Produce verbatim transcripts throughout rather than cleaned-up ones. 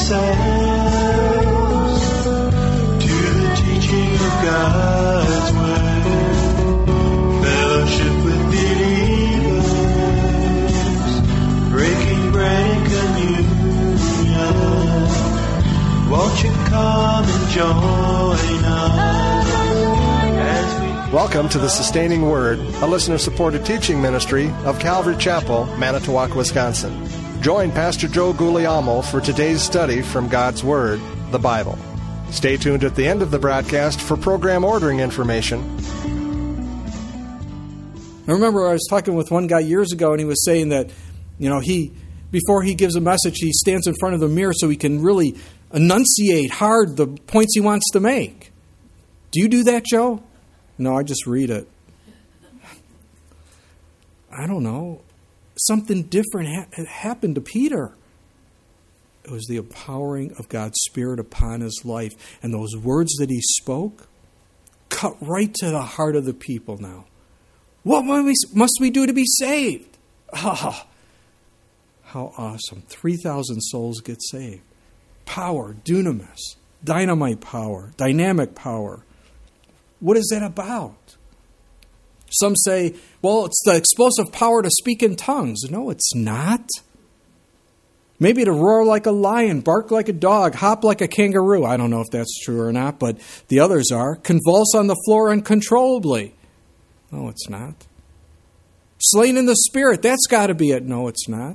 ourselves to the teaching of God's Word, fellowship with believers, breaking bread and communion. Won't you come and join us as we... Welcome to the Sustaining Word, a listener-supported teaching ministry of Calvary Chapel, Manitowoc, Wisconsin. Join Pastor Joe Guglielmo for today's study from God's Word, the Bible. Stay tuned at the end of the broadcast for program ordering information. I remember I was talking with one guy years ago, and he was saying that, you know, he before he gives a message, he stands in front of the mirror so he can really enunciate hard the points he wants to make. Do you do that, Joe? No, I just read it. I don't know. Something different ha- happened to Peter. It was the empowering of God's Spirit upon his life. And those words that he spoke cut right to the heart of the people now. What must we do to be saved? Oh, how awesome. three thousand souls get saved. Power, dunamis, dynamite power, dynamic power. What is that about? Some say, well, it's the explosive power to speak in tongues. No, it's not. Maybe to roar like a lion, bark like a dog, hop like a kangaroo. I don't know if that's true or not, but the others are. Convulse on the floor uncontrollably. No, it's not. Slain in the Spirit, that's got to be it. No, it's not.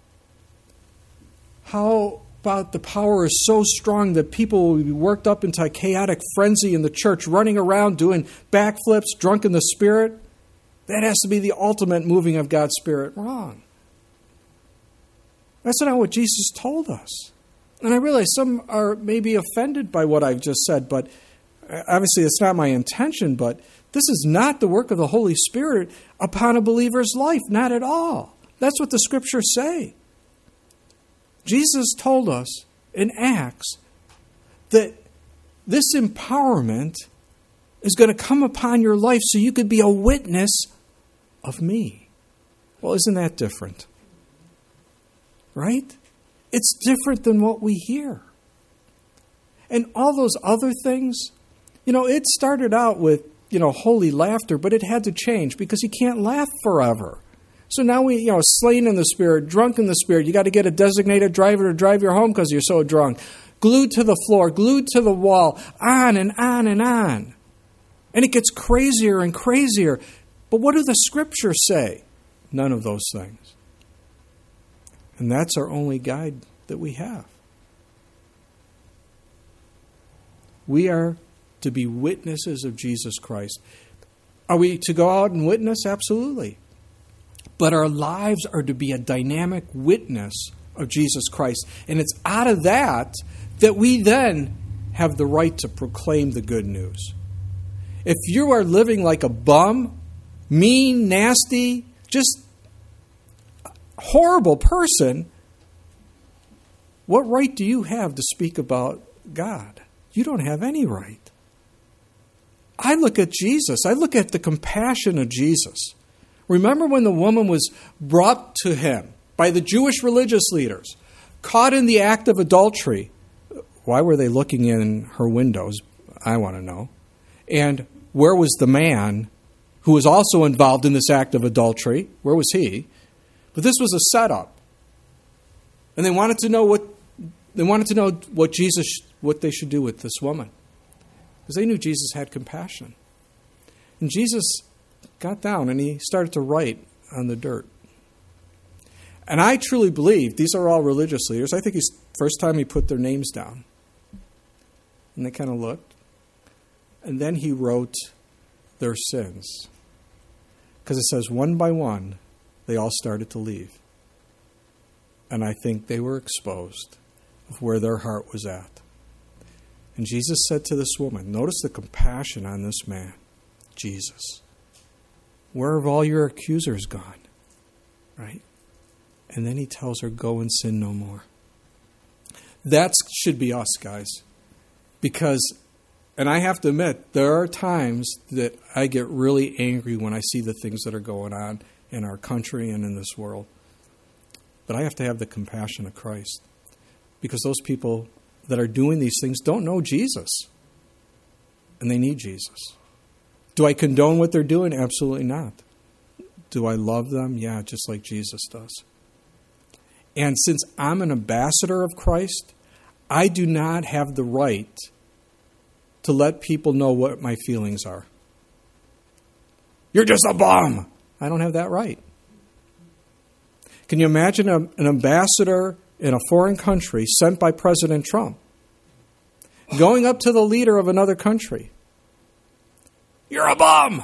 How about the power is so strong that people will be worked up into a chaotic frenzy in the church, running around doing backflips, drunk in the Spirit? That has to be the ultimate moving of God's Spirit. Wrong. That's not what Jesus told us. And I realize some are maybe offended by what I've just said, but obviously it's not my intention, but this is not the work of the Holy Spirit upon a believer's life. Not at all. That's what the Scriptures say. Jesus told us in Acts that this empowerment is going to come upon your life so you could be a witness of me. Well, isn't that different? Right? It's different than what we hear. And all those other things, you know, it started out with, you know, holy laughter, but it had to change because you can't laugh forever. So now we, you know, slain in the Spirit, drunk in the Spirit. You got to get a designated driver to drive you home because you're so drunk. Glued to the floor, glued to the wall, on and on and on. And it gets crazier and crazier. But what do the Scriptures say? None of those things. And that's our only guide that we have. We are to be witnesses of Jesus Christ. Are we to go out and witness? Absolutely. But our lives are to be a dynamic witness of Jesus Christ. And it's out of that that we then have the right to proclaim the good news. If you are living like a bum, mean, nasty, just horrible person, what right do you have to speak about God? You don't have any right. I look at Jesus. I look at the compassion of Jesus. Remember when the woman was brought to him by the Jewish religious leaders, caught in the act of adultery. Why were they looking in her windows? I want to know. And where was the man who was also involved in this act of adultery? Where was he? But this was a setup. And they wanted to know what they wanted to know what Jesus what they should do with this woman. Because they knew Jesus had compassion. And Jesus got down and he started to write on the dirt. And I truly believe, these are all religious leaders, I think it's the first time he put their names down. And they kind of looked. And then he wrote their sins. Because it says one by one, they all started to leave. And I think they were exposed of where their heart was at. And Jesus said to this woman, notice the compassion on this man, Jesus. Where have all your accusers gone? Right? And then he tells her, go and sin no more. That should be us, guys. Because, and I have to admit, there are times that I get really angry when I see the things that are going on in our country and in this world. But I have to have the compassion of Christ. because those people that are doing these things don't know Jesus, and they need Jesus. Do I condone what they're doing? Absolutely not. Do I love them? Yeah, just like Jesus does. And since I'm an ambassador of Christ, I do not have the right to let people know what my feelings are. You're just a bum. I don't have that right. Can you imagine a, an ambassador in a foreign country sent by President Trump going up to the leader of another country? You're a bum.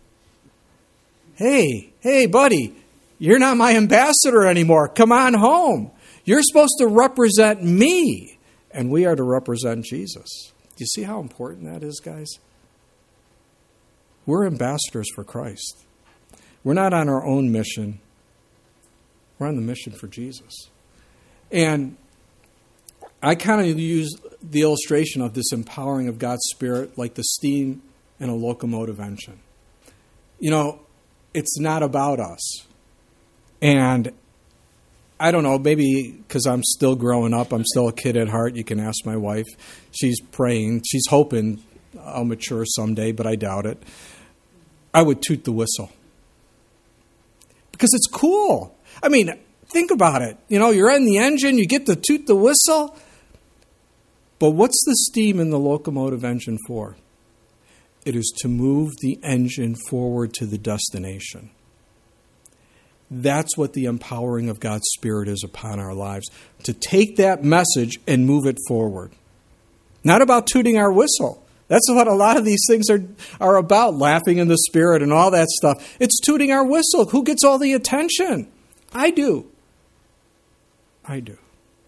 Hey, hey, buddy, you're not my ambassador anymore. Come on home. You're supposed to represent me, and we are to represent Jesus. Do you see how important that is, guys? We're ambassadors for Christ. We're not on our own mission. We're on the mission for Jesus. And I kind of use the illustration of this empowering of God's Spirit like the steam in a locomotive engine. You know, it's not about us. And I don't know, maybe because I'm still growing up, I'm still a kid at heart. You can ask my wife. She's praying. She's hoping I'll mature someday, but I doubt it. I would toot the whistle. Because it's cool. I mean, think about it. You know, you're in the engine, you get to toot the whistle. But what's the steam in the locomotive engine for? It is to move the engine forward to the destination. That's what the empowering of God's Spirit is upon our lives. To take that message and move it forward. Not about tooting our whistle. That's what a lot of these things are, are about, laughing in the Spirit and all that stuff. It's tooting our whistle. Who gets all the attention? I do. I do.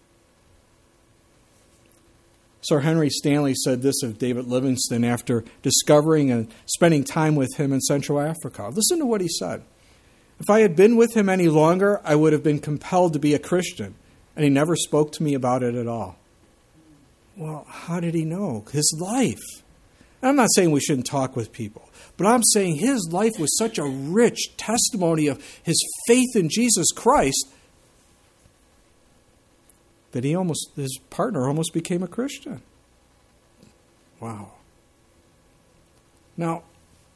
Sir Henry Stanley said this of David Livingstone after discovering and spending time with him in Central Africa. Listen to what he said. If I had been with him any longer, I would have been compelled to be a Christian, and he never spoke to me about it at all. Well, how did he know? His life. I'm not saying we shouldn't talk with people, but I'm saying his life was such a rich testimony of his faith in Jesus Christ that he almost, his partner almost became a Christian. Wow. Now,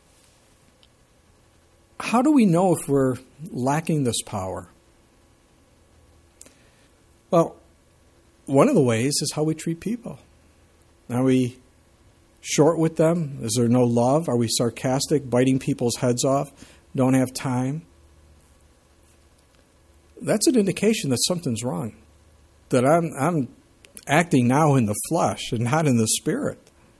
how do we know if we're lacking this power? Well, one of the ways is how we treat people. Are we short with them? Is there no love? Are we sarcastic, biting people's heads off? Don't have time? That's an indication that something's wrong. That I'm, I'm acting now in the flesh and not in the Spirit.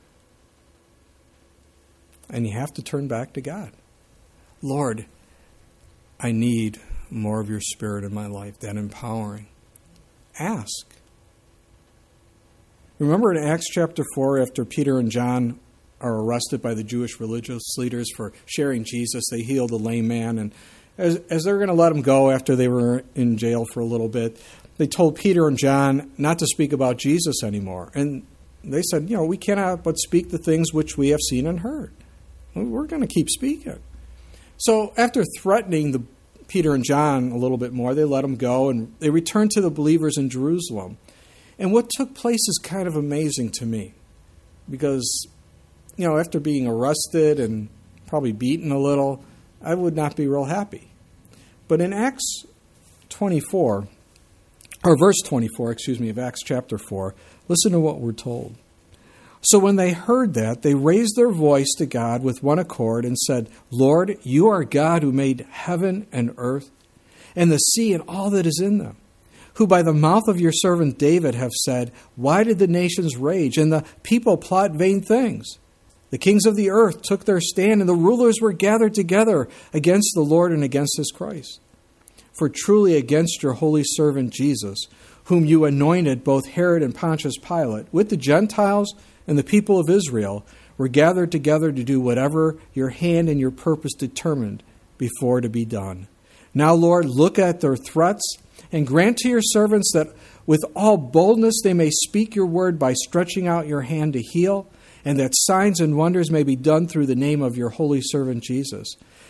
And you have to turn back to God. Lord, I need more of your Spirit in my life, that empowering. Ask. Remember in Acts chapter four, after Peter and John are arrested by the Jewish religious leaders for sharing Jesus, they heal the lame man. And as, as they're going to let him go after they were in jail for a little bit, they told Peter and John not to speak about Jesus anymore. And they said, you know, we cannot but speak the things which we have seen and heard. We're going to keep speaking. So after threatening the Peter and John a little bit more, they let them go, and they returned to the believers in Jerusalem. And what took place is kind of amazing to me, because, you know, after being arrested and probably beaten a little, I would not be real happy. But in Acts twenty-four, or verse twenty-four, excuse me, of Acts chapter four, listen to what we're told. So when they heard that, they raised their voice to God with one accord and said, Lord, you are God who made heaven and earth and the sea and all that is in them, who by the mouth of your servant David have said, why did the nations rage and the people plot vain things? The kings of the earth took their stand, and the rulers were gathered together against the Lord and against his Christ. For truly against your holy servant Jesus, whom you anointed, both Herod and Pontius Pilate, with the Gentiles and the people of Israel, were gathered together to do whatever your hand and your purpose determined before to be done. Now, Lord, look at their threats, and grant to your servants that with all boldness they may speak your word by stretching out your hand to heal, and that signs and wonders may be done through the name of your holy servant Jesus.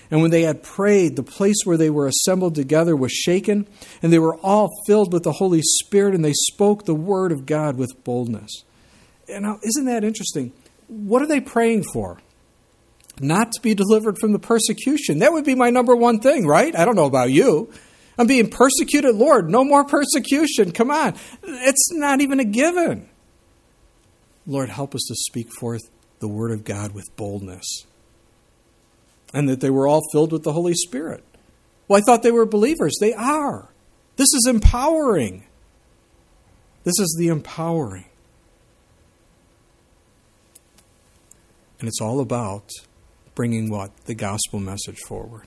And when they had prayed, the place where they were assembled together was shaken, and they were all filled with the Holy Spirit, and they spoke the word of God with boldness. And now, isn't that interesting? What are they praying for? Not to be delivered from the persecution. That would be my number one thing, right? I don't know about you. I'm being persecuted. Lord, no more persecution. Come on. It's not even a given. Lord, help us to speak forth the word of God with boldness. And that they were all filled with the Holy Spirit. Well, I thought they were believers. They are. This is empowering. This is the empowering. And it's all about bringing what? The gospel message forward.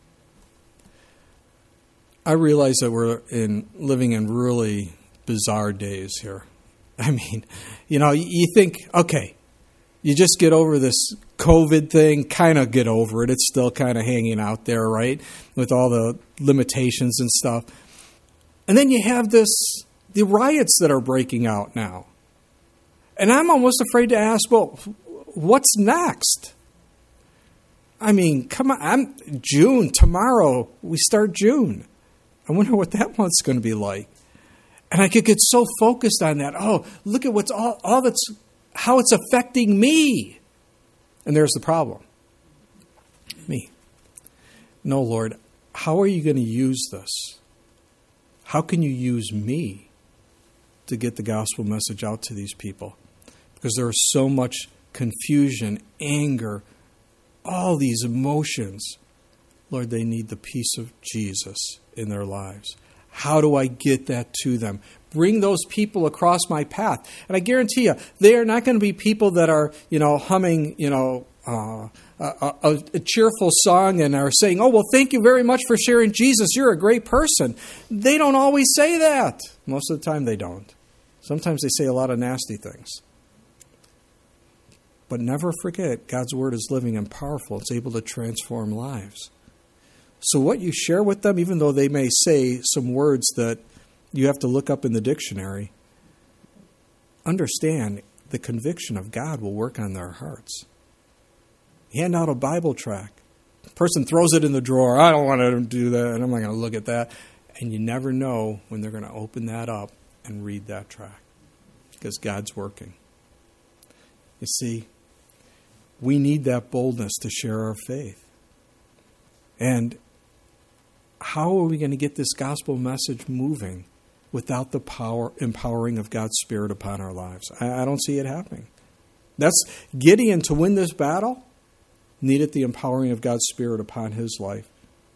I realize that we're in living in really bizarre days here. I mean, you know, you think, okay, you just get over this COVID thing, kind of get over it. It's still kind of hanging out there, right? With all the limitations and stuff. And then you have this, the riots that are breaking out now. And I'm almost afraid to ask, well, what's next? I mean, come on, I'm June, tomorrow, we start June. I wonder what that month's going to be like. And I could get so focused on that. Oh, look at what's all, all that's, how it's affecting me. And there's the problem. Me. No, Lord, how are you going to use this? How can you use me to get the gospel message out to these people? Because there is so much confusion, anger, all these emotions. Lord, they need the peace of Jesus in their lives. How do I get that to them? Bring those people across my path. And I guarantee you, they are not going to be people that are, you know, humming, you know, uh, a, a, a cheerful song and are saying, oh, well, thank you very much for sharing Jesus. You're a great person. They don't always say that. Most of the time they don't. Sometimes they say a lot of nasty things. But never forget, God's word is living and powerful. It's able to transform lives. So what you share with them, even though they may say some words that you have to look up in the dictionary, understand the conviction of God will work on their hearts. Hand out a Bible tract. The person throws it in the drawer. I don't want to do that, and I'm not going to look at that. And you never know when they're going to open that up and read that tract, because God's working. You see, we need that boldness to share our faith. And how are we going to get this gospel message moving without the power, empowering of God's Spirit upon our lives? I, I don't see it happening. That's Gideon, to win this battle, needed the empowering of God's Spirit upon his life.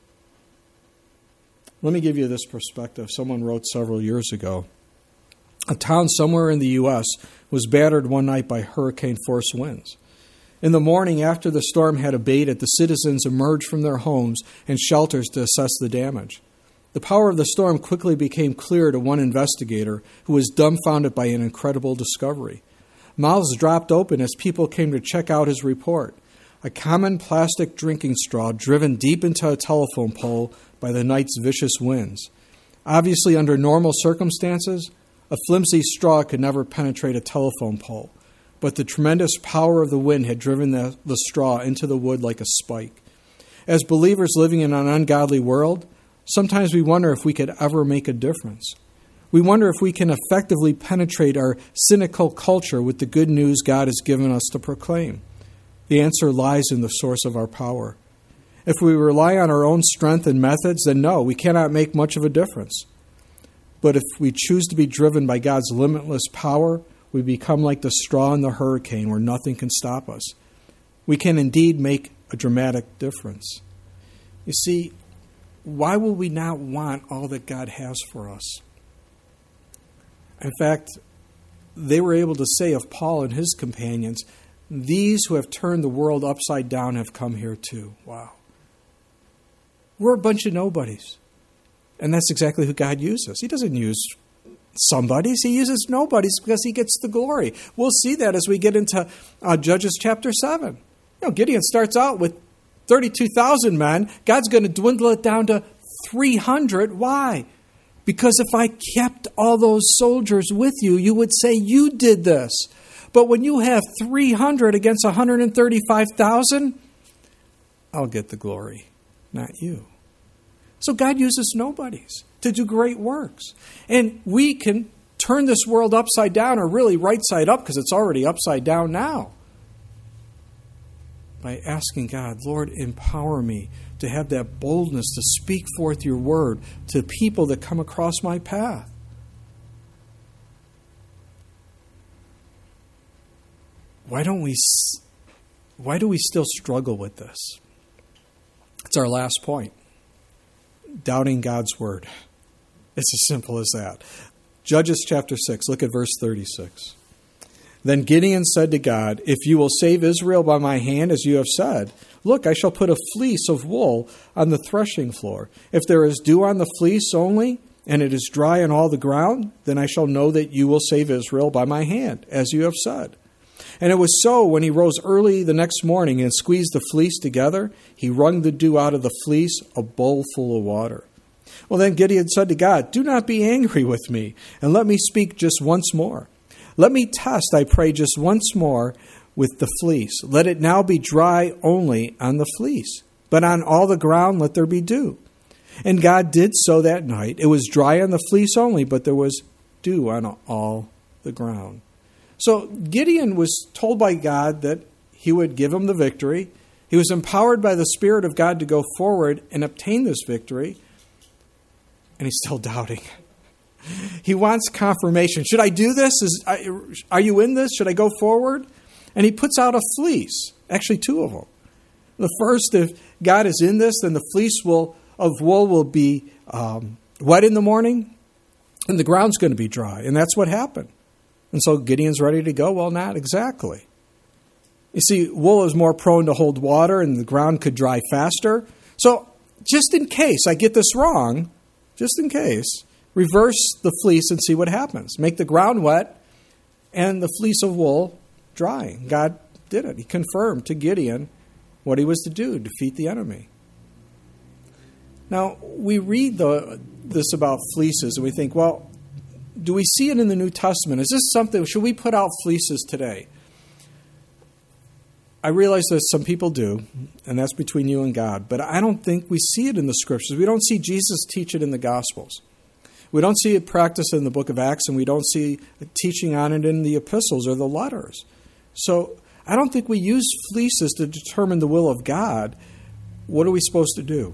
Let me give you this perspective. Someone wrote several years ago, a town somewhere in the U S was battered one night by hurricane-force winds. In the morning, after the storm had abated, the citizens emerged from their homes and shelters to assess the damage. The power of the storm quickly became clear to one investigator who was dumbfounded by an incredible discovery. Mouths dropped open as people came to check out his report. A common plastic drinking straw driven deep into a telephone pole by the night's vicious winds. Obviously, under normal circumstances, a flimsy straw could never penetrate a telephone pole. But the tremendous power of the wind had driven the, the straw into the wood like a spike. As believers living in an ungodly world, sometimes we wonder if we could ever make a difference. We wonder if we can effectively penetrate our cynical culture with the good news God has given us to proclaim. The answer lies in the source of our power. If we rely on our own strength and methods, then no, we cannot make much of a difference. But if we choose to be driven by God's limitless power, we become like the straw in the hurricane where nothing can stop us. We can indeed make a dramatic difference. You see, why will we not want all that God has for us? In fact, they were able to say of Paul and his companions, these who have turned the world upside down have come here too. Wow. We're a bunch of nobodies. And that's exactly who God uses. He doesn't use somebodies. He uses nobodies because he gets the glory. We'll see that as we get into uh, Judges chapter seven. You know, Gideon starts out with thirty-two thousand men. God's going to dwindle it down to three hundred. Why? Because if I kept all those soldiers with you, you would say you did this. But when you have three hundred against one hundred thirty-five thousand, I'll get the glory, not you. So God uses nobodies to do great works. And we can turn this world upside down, or really right side up, because it's already upside down now, by asking God, Lord, empower me to have that boldness to speak forth your word to people that come across my path. Why don't we, why do we still struggle with this? It's our last point. Doubting God's word. It's as simple as that. Judges chapter six, look at verse thirty-six. Then Gideon said to God, if you will save Israel by my hand, as you have said, look, I shall put a fleece of wool on the threshing floor. If there is dew on the fleece only, and it is dry on all the ground, then I shall know that you will save Israel by my hand, as you have said. And it was so, when he rose early the next morning and squeezed the fleece together, he wrung the dew out of the fleece, a bowl full of water. Well, then Gideon said to God, do not be angry with me, and let me speak just once more. Let me test, I pray, just once more with the fleece. Let it now be dry only on the fleece, but on all the ground let there be dew. And God did so that night. It was dry on the fleece only, but there was dew on all the ground. So Gideon was told by God that he would give him the victory. He was empowered by the Spirit of God to go forward and obtain this victory. And he's still doubting. He wants confirmation. Should I do this? Is, are you in this? Should I go forward? And he puts out a fleece. Actually, two of them. The first, if God is in this, then the fleece will of wool will be um, wet in the morning, and the ground's going to be dry. And that's what happened. And so Gideon's ready to go. Well, not exactly. You see, wool is more prone to hold water, and the ground could dry faster. So just in case I get this wrong, just in case, reverse the fleece and see what happens. Make the ground wet and the fleece of wool dry. God did it. He confirmed to Gideon what he was to do, defeat the enemy. Now, we read the, this about fleeces and we think, well, do we see it in the New Testament? Is this something, should we put out fleeces today? I realize that some people do, and that's between you and God, but I don't think we see it in the Scriptures. We don't see Jesus teach it in the Gospels. We don't see it practiced in the book of Acts, and we don't see teaching on it in the epistles or the letters. So I don't think we use fleeces to determine the will of God. What are we supposed to do?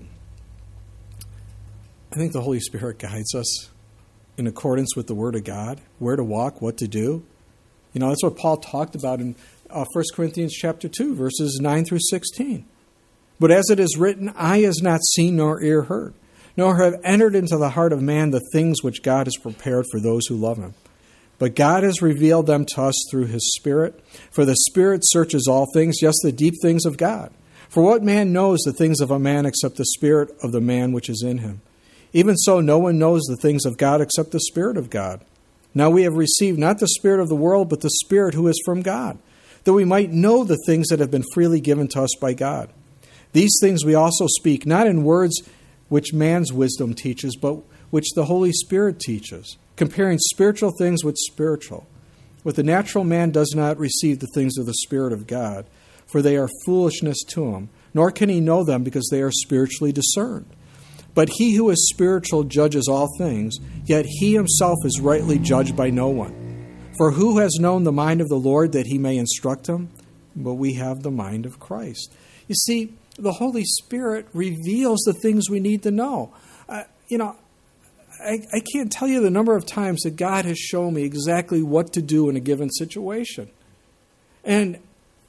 I think the Holy Spirit guides us in accordance with the Word of God, where to walk, what to do. You know, that's what Paul talked about in uh, First Corinthians chapter two, verses nine through sixteen. But as it is written, eye has not seen nor ear heard, nor have entered into the heart of man the things which God has prepared for those who love him. But God has revealed them to us through his Spirit. For the Spirit searches all things, yes, the deep things of God. For what man knows the things of a man except the spirit of the man which is in him? Even so, no one knows the things of God except the Spirit of God. Now we have received not the spirit of the world, but the Spirit who is from God, that we might know the things that have been freely given to us by God. These things we also speak, not in words which man's wisdom teaches, but which the Holy Spirit teaches, comparing spiritual things with spiritual. What the natural man does not receive the things of the Spirit of God, for they are foolishness to him, nor can he know them because they are spiritually discerned. But he who is spiritual judges all things, yet he himself is rightly judged by no one. For who has known the mind of the Lord that he may instruct him? But we have the mind of Christ. You see, the Holy Spirit reveals the things we need to know. Uh, you know, I, I can't tell you the number of times that God has shown me exactly what to do in a given situation. And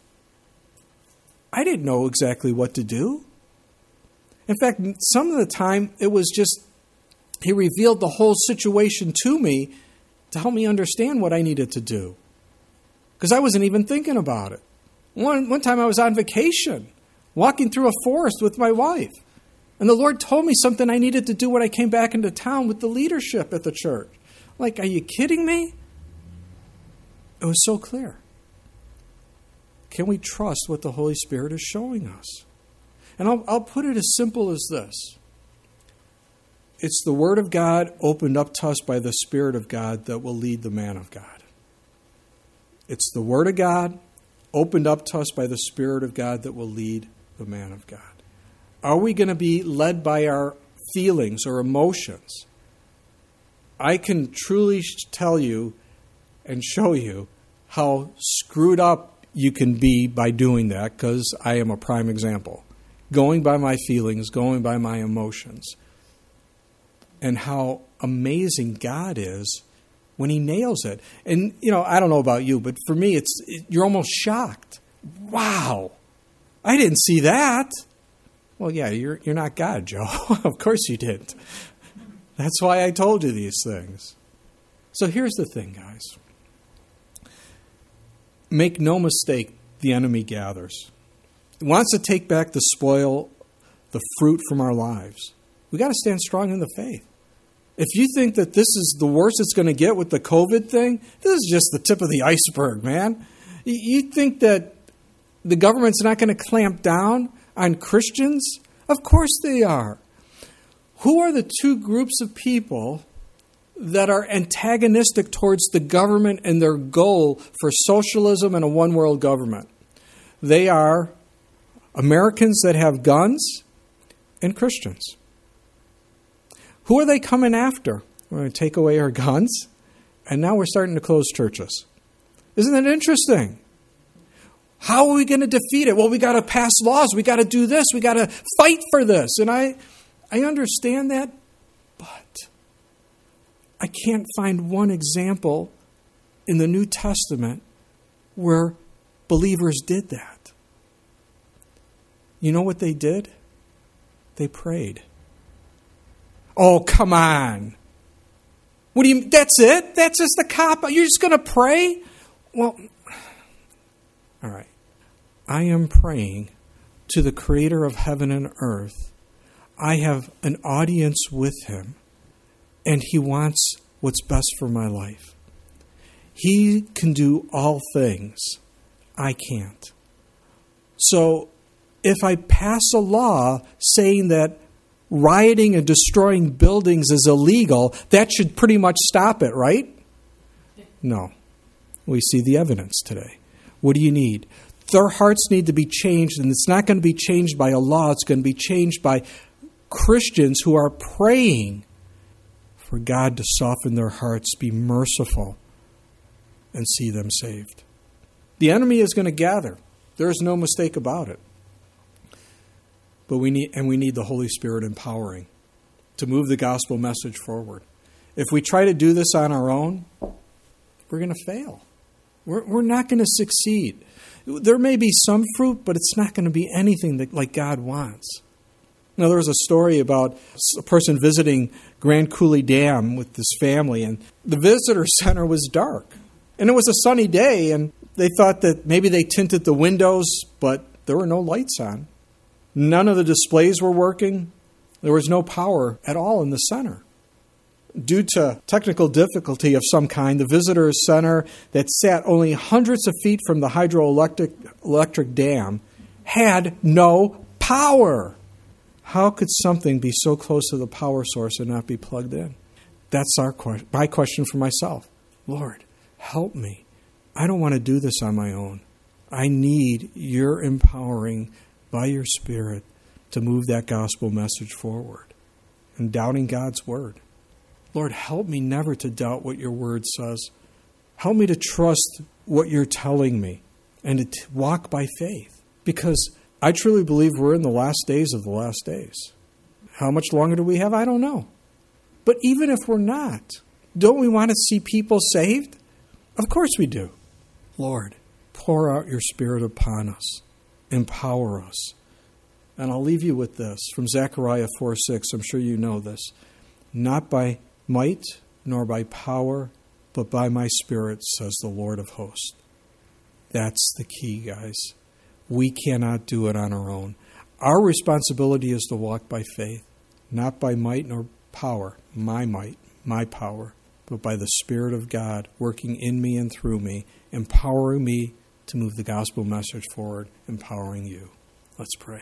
I didn't know exactly what to do. In fact, some of the time it was just, he revealed the whole situation to me to help me understand what I needed to do. Because I wasn't even thinking about it. One, one time I was on vacation, walking through a forest with my wife. And the Lord told me something I needed to do when I came back into town with the leadership at the church. Like, are you kidding me? It was so clear. Can we trust what the Holy Spirit is showing us? And I'll, I'll put it as simple as this. It's the Word of God opened up to us by the Spirit of God that will lead the man of God. It's the Word of God opened up to us by the Spirit of God that will lead the man of God. Are we going to be led by our feelings or emotions? I can truly tell you and show you how screwed up you can be by doing that, because I am a prime example. Going by my feelings, going by my emotions. And how amazing God is when He nails it. And, you know, I don't know about you, but for me, it's it, you're almost shocked. Wow, I didn't see that. Well, yeah, you're you're not God, Joe. Of course you didn't. That's why I told you these things. So here's the thing, guys. Make no mistake, the enemy gathers. He wants to take back the spoil, the fruit from our lives. We got to stand strong in the faith. If you think that this is the worst it's going to get with the COVID thing, this is just the tip of the iceberg, man. You think that the government's not going to clamp down on Christians? Of course they are. Who are the two groups of people that are antagonistic towards the government and their goal for socialism and a one-world government? They are Americans that have guns and Christians. Who are they coming after? We're going to take away our guns, and now we're starting to close churches. Isn't that interesting? How are we going to defeat it? Well, we got to pass laws. We got to do this. We got to fight for this. And I, I understand that, but I can't find one example in the New Testament where believers did that. You know what they did? They prayed. Oh, come on. What do you, that's it? That's just the cop? You're just going to pray? Well, all right. I am praying to the Creator of heaven and earth. I have an audience with Him, and He wants what's best for my life. He can do all things. I can't. So if I pass a law saying that rioting and destroying buildings is illegal, that should pretty much stop it, right? No. We see the evidence today. What do you need? Their hearts need to be changed, and it's not going to be changed by a law. It's going to be changed by Christians who are praying for God to soften their hearts, be merciful, and see them saved. The enemy is going to gather. There is no mistake about it. But we need, and we need the Holy Spirit empowering to move the gospel message forward. If we try to do this on our own, we're going to fail. We're, we're not going to succeed. There may be some fruit, but it's not going to be anything that like God wants. Now, there was a story about a person visiting Grand Coulee Dam with this family, and the visitor center was dark. And it was a sunny day, and they thought that maybe they tinted the windows, but there were no lights on. None of the displays were working. There was no power at all in the center. Due to technical difficulty of some kind, the visitor center that sat only hundreds of feet from the hydroelectric electric dam had no power. How could something be so close to the power source and not be plugged in? That's our question, my question for myself. Lord, help me. I don't want to do this on my own. I need your empowering by your Spirit to move that gospel message forward and doubting God's word. Lord, help me never to doubt what your word says. Help me to trust what you're telling me and to walk by faith, because I truly believe we're in the last days of the last days. How much longer do we have? I don't know. But even if we're not, don't we want to see people saved? Of course we do. Lord, pour out your Spirit upon us. Empower us. And I'll leave you with this from Zechariah four six. I'm sure you know this. Not by might nor by power, but by my Spirit, says the Lord of hosts. That's the key, guys. We cannot do it on our own. Our responsibility is to walk by faith, not by might nor power, my might, my power, but by the Spirit of God working in me and through me, empowering me to move the gospel message forward, empowering you. Let's pray.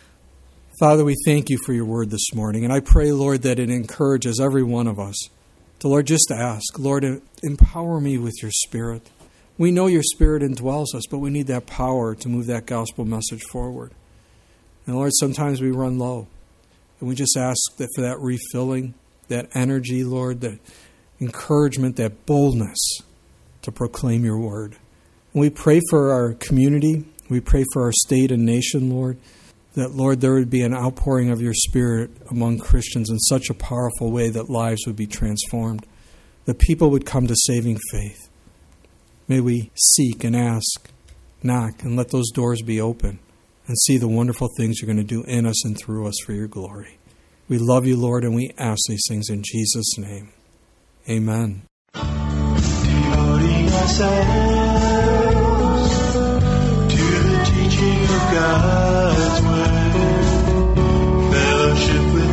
Father, we thank you for your word this morning, and I pray, Lord, that it encourages every one of us to, Lord, just to ask, Lord, empower me with your Spirit. We know your Spirit indwells us, but we need that power to move that gospel message forward. And Lord, sometimes we run low. And we just ask that for that refilling, that energy, Lord, that encouragement, that boldness to proclaim your word. And we pray for our community. We pray for our state and nation, Lord, that, Lord, there would be an outpouring of your Spirit among Christians in such a powerful way that lives would be transformed, that people would come to saving faith. May we seek and ask, knock, and let those doors be open and see the wonderful things you're going to do in us and through us for your glory. We love you, Lord, and we ask these things in Jesus' name. Amen. Devoting ourselves to the teaching of God's word, fellowship with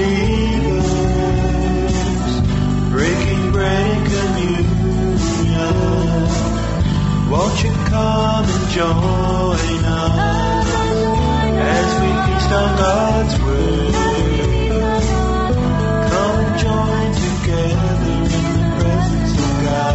believers, breaking bread and communion. Won't you come and join us as we feast on God's word? Come and join together in the presence of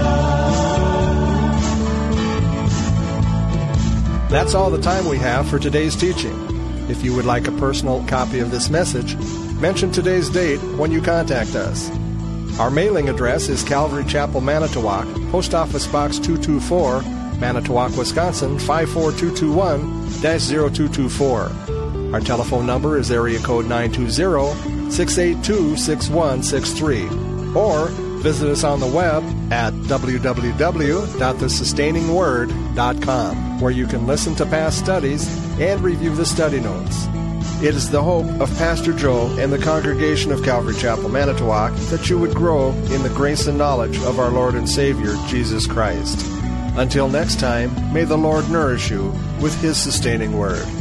God. That's all the time we have for today's teaching. If you would like a personal copy of this message, mention today's date when you contact us. Our mailing address is Calvary Chapel, Manitowoc, Post Office Box two two four, Manitowoc, Wisconsin five four two two one dash zero two two four. Our telephone number is area code nine two zero, six eight two, six one six three. Or visit us on the web at w w w dot the sustaining word dot com, where you can listen to past studies and review the study notes. It is the hope of Pastor Joe and the congregation of Calvary Chapel, Manitowoc, that you would grow in the grace and knowledge of our Lord and Savior, Jesus Christ. Until next time, may the Lord nourish you with His sustaining word.